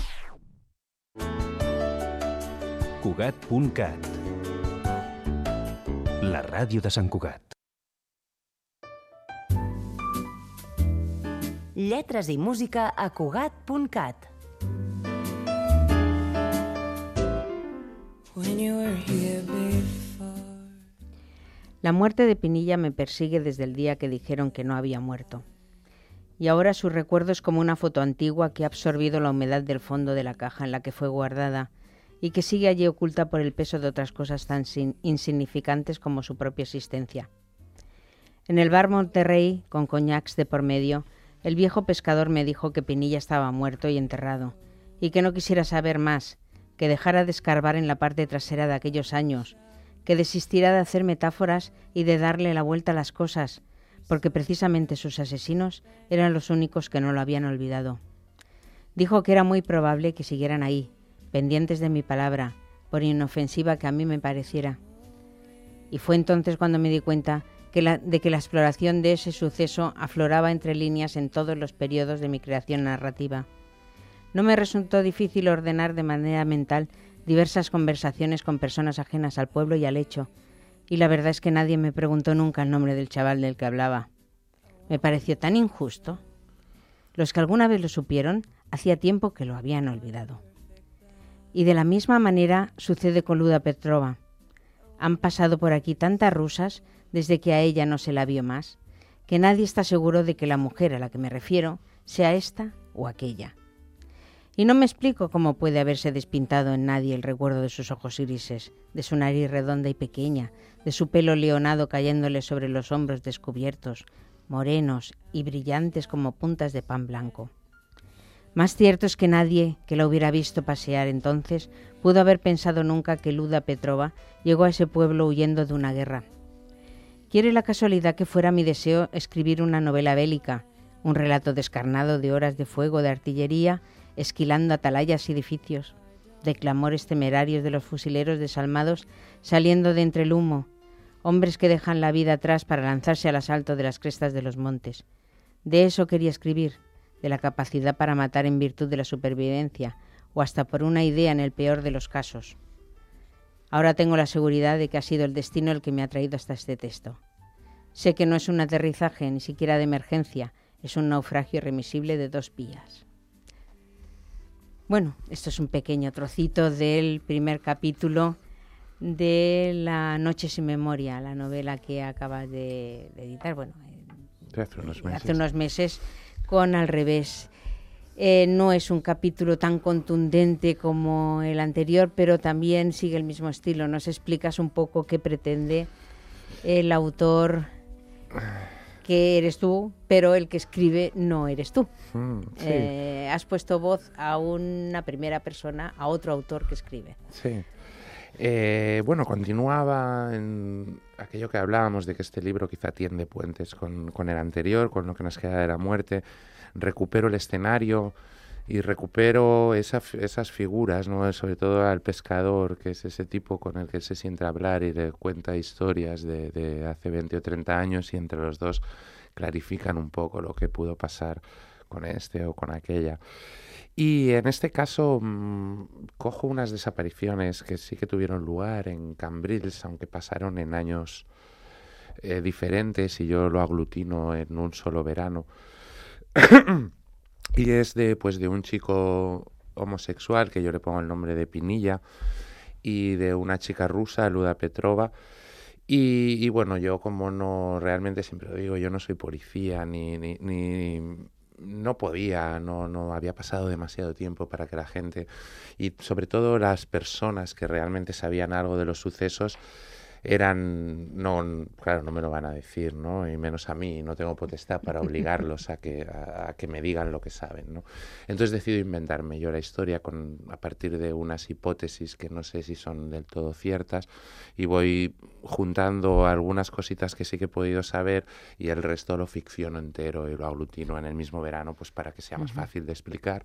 Cugat.cat. La ràdio de Sant Cugat.
Lletres i música a Cugat.cat.
La muerte de Pinilla me persigue desde el día que dijeron que no había muerto. Y ahora su recuerdo es como una foto antigua que ha absorbido la humedad del fondo de la caja en la que fue guardada y que sigue allí oculta por el peso de otras cosas tan insignificantes como su propia existencia. En el bar Monterrey, con coñacs de por medio, el viejo pescador me dijo que Pinilla estaba muerto y enterrado, y que no quisiera saber más, que dejara de escarbar en la parte trasera de aquellos años, que desistiera de hacer metáforas y de darle la vuelta a las cosas, porque precisamente sus asesinos eran los únicos que no lo habían olvidado. Dijo que era muy probable que siguieran ahí, pendientes de mi palabra, por inofensiva que a mí me pareciera. Y fue entonces cuando me di cuenta de que la exploración de ese suceso afloraba entre líneas en todos los periodos de mi creación narrativa. No me resultó difícil ordenar de manera mental diversas conversaciones con personas ajenas al pueblo y al hecho, y la verdad es que nadie me preguntó nunca el nombre del chaval del que hablaba. Me pareció tan injusto. Los que alguna vez lo supieron, hacía tiempo que lo habían olvidado. Y de la misma manera sucede con Luda Petrova. Han pasado por aquí tantas rusas desde que a ella no se la vio más, que nadie está seguro de que la mujer a la que me refiero sea esta o aquella. Y no me explico cómo puede haberse despintado en nadie el recuerdo de sus ojos grises, de su nariz redonda y pequeña, de su pelo leonado cayéndole sobre los hombros descubiertos, morenos y brillantes como puntas de pan blanco. Más cierto es que nadie que la hubiera visto pasear entonces pudo haber pensado nunca que Luda Petrova llegó a ese pueblo huyendo de una guerra. Quiere la casualidad que fuera mi deseo escribir una novela bélica, un relato descarnado de horas de fuego de artillería, esquilando atalayas y edificios, de clamores temerarios de los fusileros desalmados saliendo de entre el humo, hombres que dejan la vida atrás para lanzarse al asalto de las crestas de los montes. De eso quería escribir, de la capacidad para matar en virtud de la supervivencia, o hasta por una idea en el peor de los casos. Ahora tengo la seguridad de que ha sido el destino el que me ha traído hasta este texto. Sé que no es un aterrizaje, ni siquiera de emergencia, es un naufragio irremisible de 2 vías. Bueno, esto es un pequeño trocito del primer capítulo de La noche sin memoria, la novela que acabas de editar, hace unos meses con Al revés. No es un capítulo tan contundente como el anterior, pero también sigue el mismo estilo. ¿Nos explicas un poco qué pretende el autor, que eres tú, pero el que escribe no eres tú?
Sí.
Has puesto voz a una primera persona, a otro autor que escribe.
Sí. Continuaba en aquello que hablábamos de que este libro quizá tiende puentes con el anterior, con lo que nos queda de la muerte. Recupero el escenario y recupero esas figuras, ¿no? Sobre todo al pescador, que es ese tipo con el que se siente hablar y le cuenta historias de hace 20 o 30 años, y entre los dos clarifican un poco lo que pudo pasar con este o con aquella. Y en este caso cojo unas desapariciones que sí que tuvieron lugar en Cambrils, aunque pasaron en años diferentes, y yo lo aglutino en un solo verano. Y es de un chico homosexual, que yo le pongo el nombre de Pinilla, y de una chica rusa, Luda Petrova. Y bueno, yo como no, realmente siempre lo digo, yo no soy policía ni no podía, no había pasado demasiado tiempo para que la gente, y sobre todo las personas que realmente sabían algo de los sucesos, claro, no me lo van a decir, ¿no? Y menos a mí, no tengo potestad para obligarlos a que me digan lo que saben, ¿no? Entonces decido inventarme yo la historia a partir de unas hipótesis que no sé si son del todo ciertas, y voy juntando algunas cositas que sí que he podido saber y el resto lo ficciono entero y lo aglutino en el mismo verano, pues para que sea más fácil de explicar.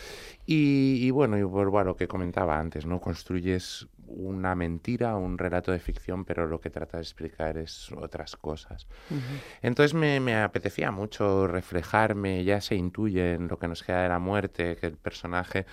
Y bueno, y vuelvo a lo que comentaba antes, ¿no? Construyes una mentira, un relato de ficción, pero lo que trata de explicar es otras cosas. Entonces me apetecía mucho reflejarme, ya se intuye en lo que nos queda de la muerte, que el personaje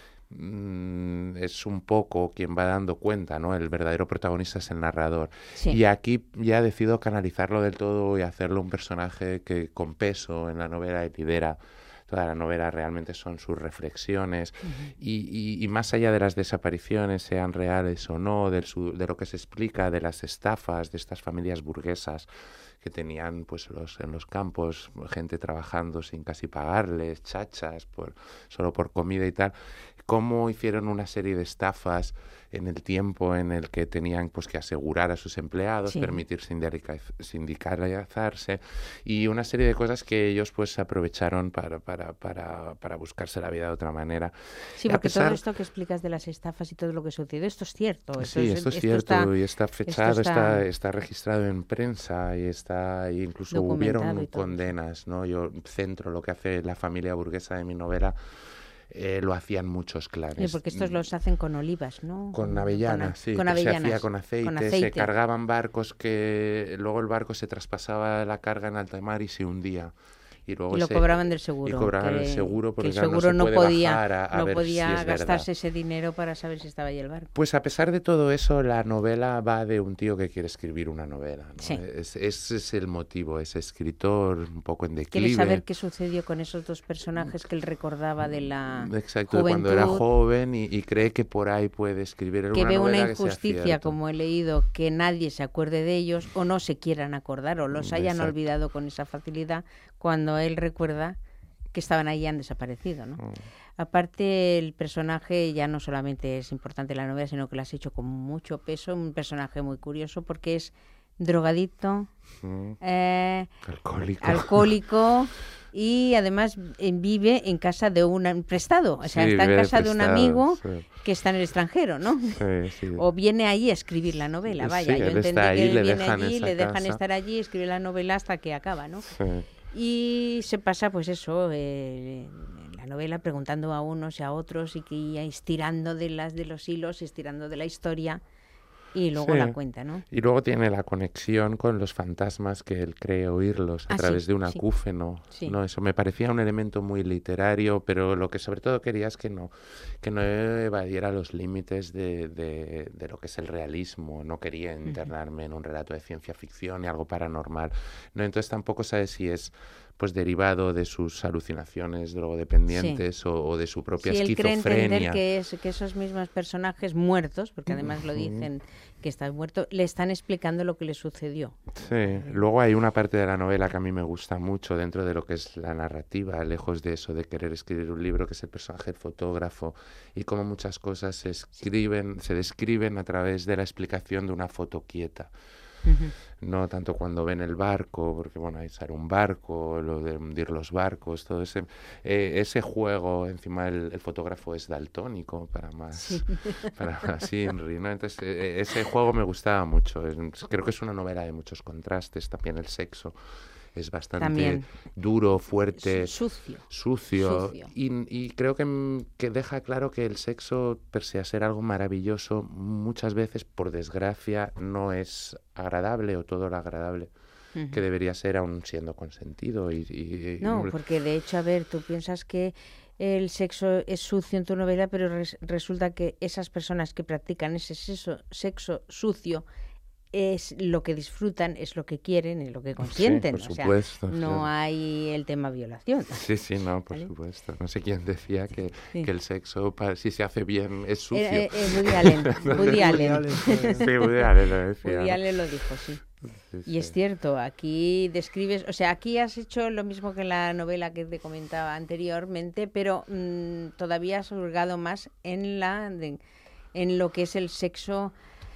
es un poco quien va dando cuenta, ¿no? El verdadero protagonista es el narrador.
Sí.
Y aquí ya decido canalizarlo del todo y hacerlo un personaje que con peso en la novela y lidera toda la novela. Realmente son sus reflexiones y más allá de las desapariciones, sean reales o no, de lo que se explica de las estafas de estas familias burguesas que tenían pues en los campos gente trabajando sin casi pagarles, chachas solo por comida y tal, cómo hicieron una serie de estafas en el tiempo en el que tenían pues que asegurar a sus empleados, permitir sindicalizarse y una serie de cosas que ellos pues aprovecharon para buscarse la vida de otra manera.
Sí, porque todo esto que explicas de las estafas y todo lo que sucedió, esto es cierto.
Esto es cierto y está fechado, está registrado en prensa y incluso hubieron condenas, ¿no? Yo centro lo que hace la familia burguesa de mi novela. Lo hacían muchos clanes.
Sí, porque estos los hacen con olivas, ¿no?
Con avellanas, sí.
Con
avellanas. Se hacía
con aceite.
Se cargaban barcos que luego el barco se traspasaba la carga en alta mar y se hundía. Y luego
lo cobraban del seguro.
Y cobraban el seguro porque
el seguro no podía
si
gastarse ese dinero para saber si estaba ahí el barco.
Pues a pesar de todo eso, la novela va de un tío que quiere escribir una novela, ¿no?
Sí.
Ese es el motivo, ese escritor un poco en declive.
Quiere saber qué sucedió con esos dos personajes que él recordaba de la
Exacto,
juventud,
cuando era joven y cree que por ahí puede escribir
que
una
ve
novela
una injusticia, como he leído, que nadie se acuerde de ellos o no se quieran acordar o los hayan olvidado con esa facilidad, cuando él recuerda que estaban ahí y han desaparecido, ¿no? Aparte, el personaje ya no solamente es importante en la novela, sino que lo has hecho con mucho peso, un personaje muy curioso porque es drogadicto, alcohólico y además vive en casa de un prestado, o sea, está en casa de un amigo que está en el extranjero, ¿no?
Sí.
O viene ahí a escribir la novela, vaya, yo entendí que él viene allí, le dejan estar allí, escribe la novela hasta que acaba, ¿no?
Sí.
Y se pasa, pues eso, la novela preguntando a unos y a otros y que estirando de los hilos, estirando de la historia y luego la cuenta, ¿no?
Y luego tiene la conexión con los fantasmas que él cree oírlos a través de un acúfeno.
Sí.
¿no? Eso me parecía un elemento muy literario, pero lo que sobre todo quería es que no evadiera los límites de lo que es el realismo. No quería internarme en un relato de ciencia ficción ni algo paranormal. ¿no? Entonces tampoco sabes si es pues derivado de sus alucinaciones drogodependientes o de su propia esquizofrenia.
Él cree entender que esos mismos personajes muertos, porque además lo dicen que está muerto, le están explicando lo que le sucedió.
Sí, luego hay una parte de la novela que a mí me gusta mucho dentro de lo que es la narrativa, lejos de eso de querer escribir un libro, que es el personaje del fotógrafo y cómo muchas cosas se describen a través de la explicación de una foto quieta. No tanto cuando ven el barco, porque bueno, hay un barco, lo de hundir los barcos, todo ese juego. Encima el fotógrafo es daltónico para más Inri, ¿no? Entonces ese juego me gustaba mucho. Creo que es una novela de muchos contrastes. También el sexo es bastante duro, fuerte, sucio. Y creo que deja claro que el sexo, pese a ser algo maravilloso, muchas veces, por desgracia, no es agradable o todo lo agradable que debería ser, aún siendo consentido.
No, porque de hecho, a ver, tú piensas que el sexo es sucio en tu novela, pero resulta que esas personas que practican ese sexo sucio es lo que disfrutan, es lo que quieren, es lo que consienten.
Sí, por supuesto.
O sea, no hay el tema violación.
Sí, no, por supuesto. No sé quién decía que el sexo, si se hace bien, es sucio.
Woody Allen.
Sí, Woody Allen lo decía.
Woody Allen lo dijo, sí. Y es cierto, aquí describes, o sea, aquí has hecho lo mismo que en la novela que te comentaba anteriormente, pero todavía has hurgado más en lo que es el sexo,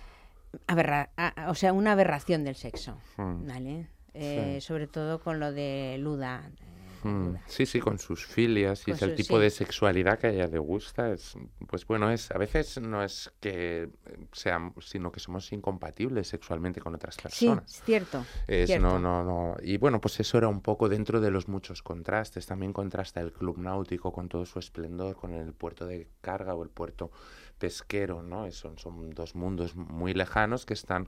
o sea, una aberración del sexo, ¿vale? Sobre todo con lo de Luda.
Sí, con sus filias, y es el tipo de sexualidad que a ella le gusta. Pues bueno, a veces no es que seamos, sino que somos incompatibles sexualmente con otras personas.
Sí, es cierto.
No. Y bueno, pues eso era un poco dentro de los muchos contrastes. También contrasta el club náutico con todo su esplendor, con el puerto de carga o el puerto pesquero, ¿no? Son dos mundos muy lejanos que están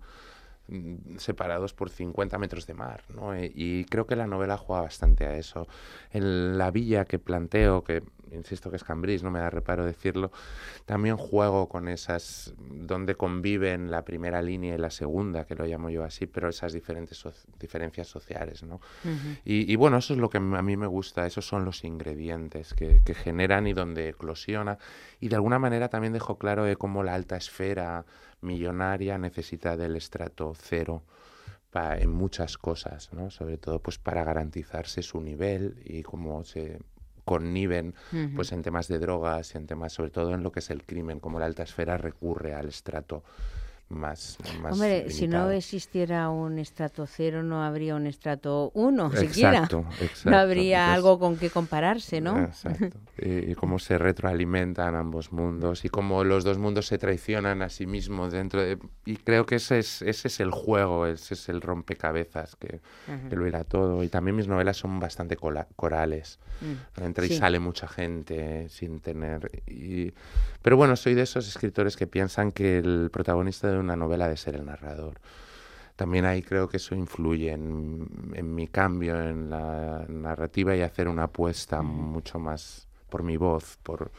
separados por 50 metros de mar, ¿no? Y creo que la novela juega bastante a eso. En la villa que planteo, que insisto que es Cambrils, no me da reparo decirlo, también juego con esas, donde conviven la primera línea y la segunda, que lo llamo yo así, pero esas diferencias sociales, ¿no? Y bueno, eso es lo que a mí me gusta, esos son los ingredientes que generan y donde eclosiona, y de alguna manera también dejo claro de cómo la alta esfera millonaria necesita del estrato cero en muchas cosas, ¿no? Sobre todo pues para garantizarse su nivel, y cómo se conniven pues en temas de drogas y en temas, sobre todo en lo que es el crimen, como la alta esfera recurre al estrato más
Hombre,
limitado.
Si no existiera un estrato cero, no habría un estrato 1 siquiera.
Exacto.
No habría algo con qué compararse, ¿no?
Exacto. Y cómo se retroalimentan ambos mundos, y cómo los dos mundos se traicionan a sí mismos y creo que ese es el juego, ese es el rompecabezas que lo irá todo. Y también mis novelas son bastante corales. Entra y sale mucha gente sin tener... Pero bueno, soy de esos escritores que piensan que el protagonista de una novela debe ser el narrador. También ahí creo que eso influye en mi cambio en la narrativa, y hacer una apuesta mucho más por mi voz,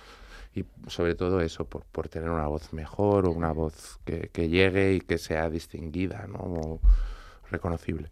y sobre todo eso, por tener una voz mejor, o una voz que llegue y que sea distinguida, ¿no? O reconocible.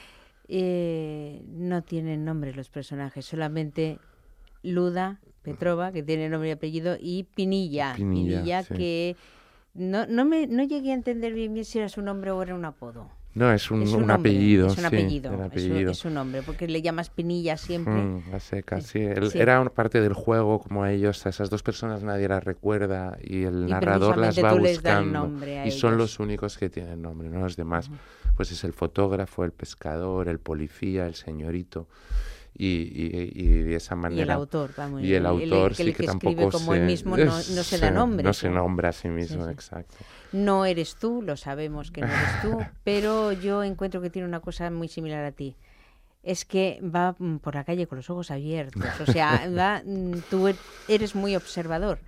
No tienen nombre los personajes, solamente Luda, Petrova, que tiene nombre y apellido, y Pinilla, sí. Que no llegué a entender bien si era su nombre o era un apodo.
No, es un apellido.
Es un apellido. Es un nombre, porque le llamas Pinilla siempre.
A secas, sí. Era una parte del juego, como a ellos, a esas dos personas nadie las recuerda, y el narrador las va buscando. Y son los únicos que tienen nombre, ¿no? Los demás, pues es el fotógrafo, el pescador, el policía, el señorito. Y de esa manera...
Y el autor, vamos.
Y el autor sí que tampoco
como él mismo no se da nombre.
No se nombra a sí mismo, exacto.
No eres tú, lo sabemos que no eres tú, pero yo encuentro que tiene una cosa muy similar a ti. Es que va por la calle con los ojos abiertos, o sea, tú eres muy observador.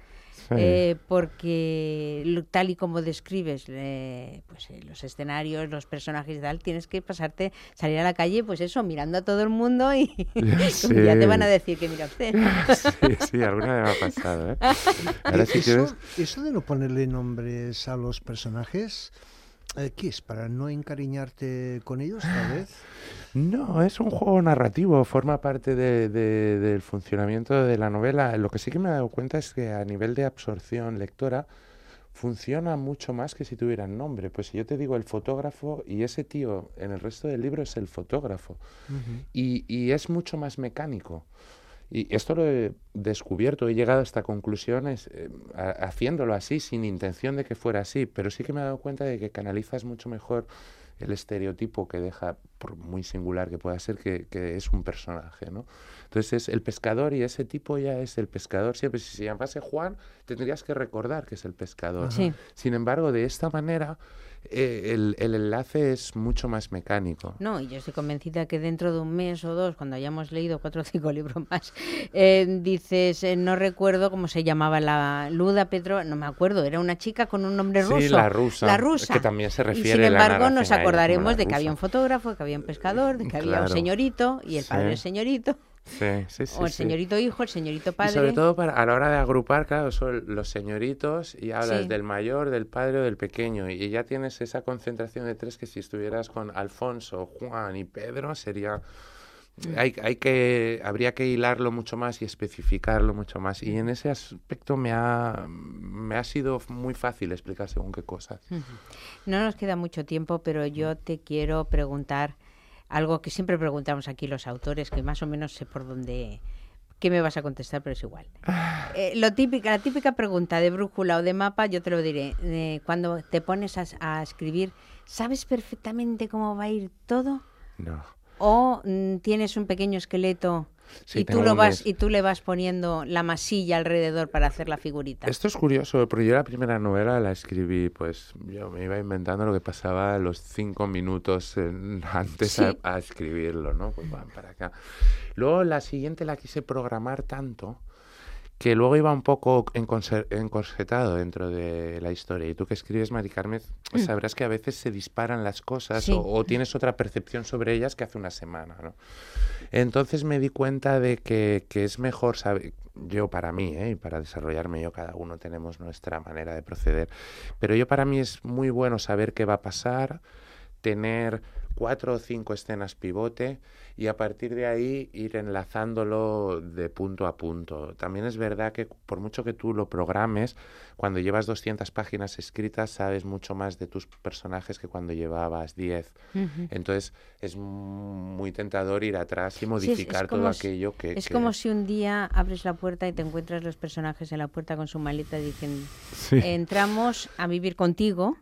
Porque tal y como describes los escenarios, los personajes y tal, tienes que salir a la calle, pues eso, mirando a todo el mundo, y ya te van a decir que mira usted.
Sí, alguna vez me ha pasado, ¿eh?
Ahora eso de no ponerle nombres a los personajes, ¿qué es? ¿Para no encariñarte con ellos, tal vez?
No, es un juego narrativo, forma parte del funcionamiento de la novela. Lo que sí que me he dado cuenta es que a nivel de absorción lectora funciona mucho más que si tuvieran nombre. Pues si yo te digo el fotógrafo, y ese tío en el resto del libro es el fotógrafo, y es mucho más mecánico. Y esto lo he descubierto, he llegado a esta conclusión haciéndolo así, sin intención de que fuera así, pero sí que me he dado cuenta de que canalizas mucho mejor el estereotipo que deja, por muy singular que pueda ser, que es un personaje, ¿no? Entonces es el pescador, y ese tipo ya es el pescador siempre. Si se llamase Juan, tendrías que recordar que es el pescador.
Sí.
Sin embargo, de esta manera el enlace es mucho más mecánico.
No, y yo estoy convencida que dentro de un mes o dos, cuando hayamos leído 4 o 5 libros más, dices, no recuerdo cómo se llamaba la Luda Petrova, no me acuerdo, era una chica con un nombre ruso.
Sí, la rusa.
La rusa.
Que también se refiere.
Y sin embargo nos
acordaremos
de que había un fotógrafo, que había un pescador, de que había un señorito, y el padre del señorito.
Sí,
o el señorito hijo, el señorito padre.
Y sobre todo a la hora de agrupar, claro, son los señoritos y hablas
Sí.
del mayor, del padre o del pequeño. Y ya tienes esa concentración de tres que si estuvieras con Alfonso, Juan y Pedro sería... Habría que hilarlo mucho más y especificarlo mucho más. Y en ese aspecto me ha sido muy fácil explicar según qué cosas.
No nos queda mucho tiempo, pero yo te quiero preguntar algo que siempre preguntamos aquí los autores, que más o menos sé por dónde... ¿Qué me vas a contestar? Pero es igual. La típica pregunta de brújula o de mapa, yo te lo diré. Cuando te pones a escribir, ¿sabes perfectamente cómo va a ir todo?
No.
¿O tienes un pequeño esqueleto
Sí,
y tú le vas poniendo la masilla alrededor para hacer la figurita?
Esto es curioso, porque yo la primera novela la escribí, pues yo me iba inventando lo que pasaba los 5 minutos antes
Sí.
a escribirlo, ¿no? Pues van para acá. Luego la siguiente la quise programar tanto que luego iba un poco encorsetado dentro de la historia. Y tú que escribes, Mari Carmen, sabrás que a veces se disparan las cosas
Sí.
o tienes otra percepción sobre ellas que hace una semana, ¿no? Entonces me di cuenta de que es mejor saber, yo para mí, y para desarrollarme yo, cada uno tenemos nuestra manera de proceder, pero yo para mí es muy bueno saber qué va a pasar, tener 4 o 5 escenas pivote y a partir de ahí ir enlazándolo de punto a punto. También es verdad que por mucho que tú lo programes, cuando llevas 200 páginas escritas sabes mucho más de tus personajes que cuando llevabas 10. Entonces es muy tentador ir atrás y modificar todo aquello que...
Es como si un día abres la puerta y te encuentras los personajes en la puerta con su maleta y dicen, entramos a vivir contigo,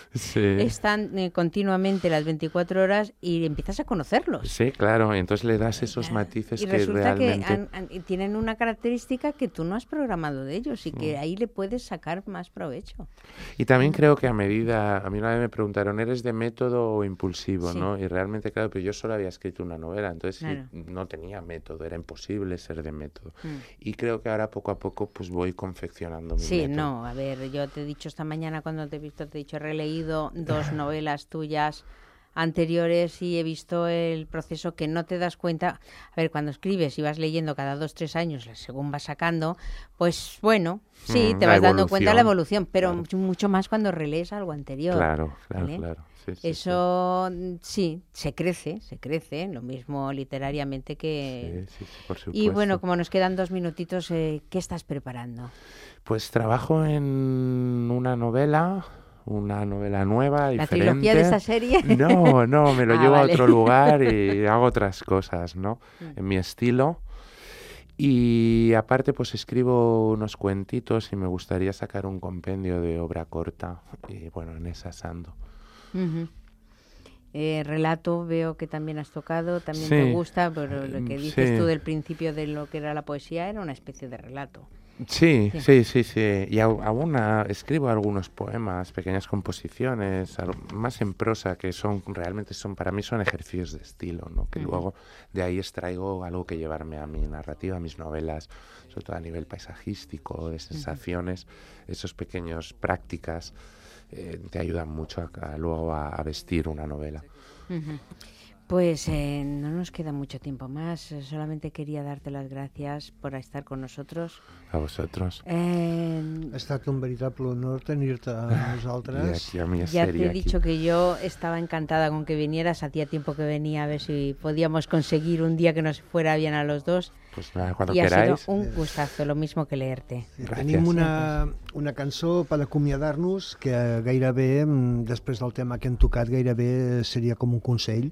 están continuamente las 24 horas y empiezas a conocerlos.
Sí, claro, entonces le das esos matices
y
que
resulta
realmente...
que tienen una característica que tú no has programado de ellos y que ahí le puedes sacar más provecho.
Y también creo que a mí una vez me preguntaron, ¿eres de método o impulsivo?
Sí.
¿No? Y realmente, claro, pero yo solo había escrito una novela, entonces
Claro.
no tenía método, era imposible ser de método. Y creo que ahora poco a poco pues voy confeccionando mi
Sí,
método.
no, a ver, yo te he dicho esta mañana cuando te he visto, te he dicho, he releído 2 novelas tuyas anteriores y he visto el proceso que no te das cuenta. A ver, cuando escribes y vas leyendo cada 2-3 años, según vas sacando, pues bueno, sí, te vas dando cuenta de la evolución, pero mucho más cuando relees algo anterior.
Claro. Sí,
eso sí, se crece, lo mismo literariamente que...
Sí, por supuesto.
Y bueno, como nos quedan 2 minutitos, ¿qué estás preparando?
Pues trabajo en una novela nueva,
¿La
diferente.
trilogía de esa serie?
No, me lo llevo
vale.
a otro lugar y hago otras cosas, ¿no? En mi estilo. Y aparte, pues escribo unos cuentitos y me gustaría sacar un compendio de obra corta. Y bueno, en esas ando.
Relato veo que también has tocado, también
Sí.
te gusta, pero lo que dices
Sí.
tú del principio de lo que era la poesía era una especie de relato.
Sí. Y aún escribo algunos poemas, pequeñas composiciones, más en prosa, que realmente para mí son ejercicios de estilo, ¿no? Que luego de ahí extraigo algo que llevarme a mi narrativa, a mis novelas, sobre todo a nivel paisajístico, de sensaciones, esos pequeños prácticas te ayudan mucho luego a vestir una novela.
Pues no nos queda mucho tiempo más, solamente quería darte las gracias por estar con nosotros.
A vosotros.
Ha estat un veritable honor tenir-te a nosaltres.
Ya te he dicho que yo estaba encantada con que vinieras, hacía tiempo que venía a ver si podíamos conseguir un día que nos fuera bien a los dos.
Pues nada, cuando
y
queráis.
Ha sido un gustazo, lo mismo que leerte.
Tenim una cançó per acomiadar-nos que gairebé, després del tema que hem tocat, gairebé seria com un consell.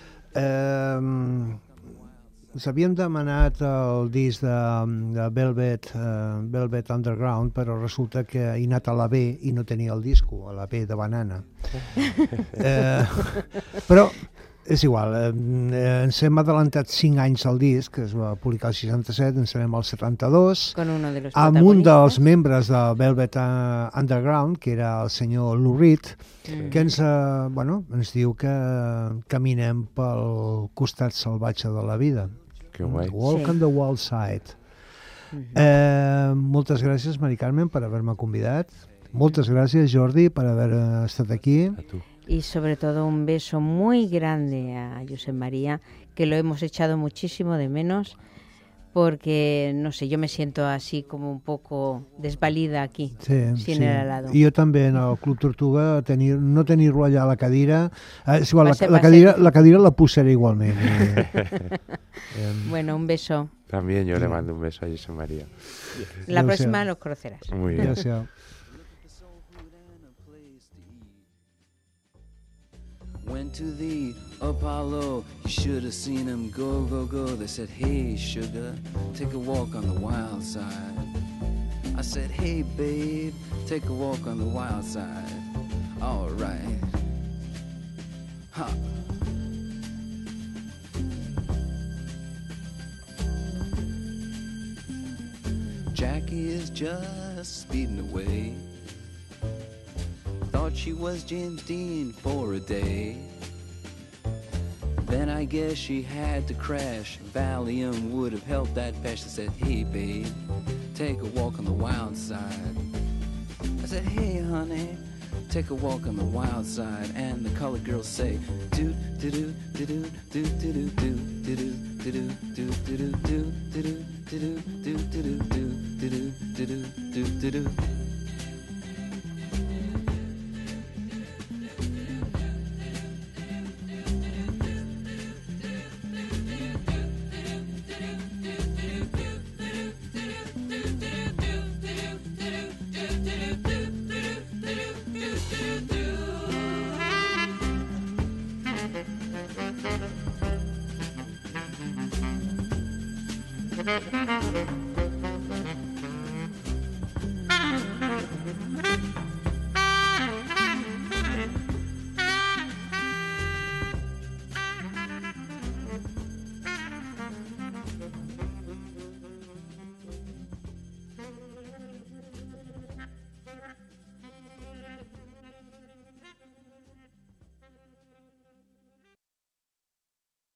Ens havíem demanat el disc de Velvet Underground, però resulta que he anat a la B i no tenia el disco, a la B de Banana. Però és igual, ens hem adelantat 5 anys al disc, que es va publicar el 67, ens anem al 72, amb un dels membres de Velvet Underground, que era el senyor Lou Reed, que ens diu que caminem pel costat salvatge de la vida.
Que guai.
Walk on the wild side. Moltes gràcies, Mari Carmen, per haver-me convidat. Moltes gràcies, Jordi, per haver estat aquí.
A tu.
Y sobre todo un beso muy grande a Josep María, que lo hemos echado muchísimo de menos porque, no sé, yo me siento así como un poco desvalida aquí, sin el helado.
I jo també en el Club Tortuga no tenir-lo allà a la cadira, és igual, la cadira la posaré igualment.
Bueno, un beso.
También yo le mando un beso a José María.
La próxima los conocerás.
Muy bien.
Gracias.
Went to the Apollo, you should have seen him go, go, go. They said, hey, sugar, take a walk on the wild side. I said, hey, babe, take a walk on the wild side. All right. Ha. Jackie is just speeding away. Thought she was James Dean for a day. Then I guess she had to crash. Valium would have helped that patch. I said, hey babe, take a walk on the wild side. I said, hey honey, take a walk on the wild side. And the colored girls say, do do do do do do do do do do do do do do do do do.